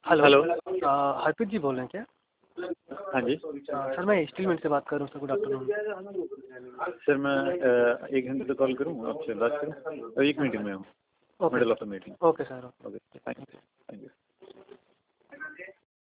Hello. Hello. Harpreet जी बोल रहे हैं क्या? हाँ जी सर मैं स्टील मिल से बात कर रहा हूँ सर। Good afternoon. सर, मैं 1 घंटे तो कॉल करूँ, आपसे बात करूँ? 1 मीटिंग में हूँ, okay middle of the meeting. Okay sir. Okay, thank you.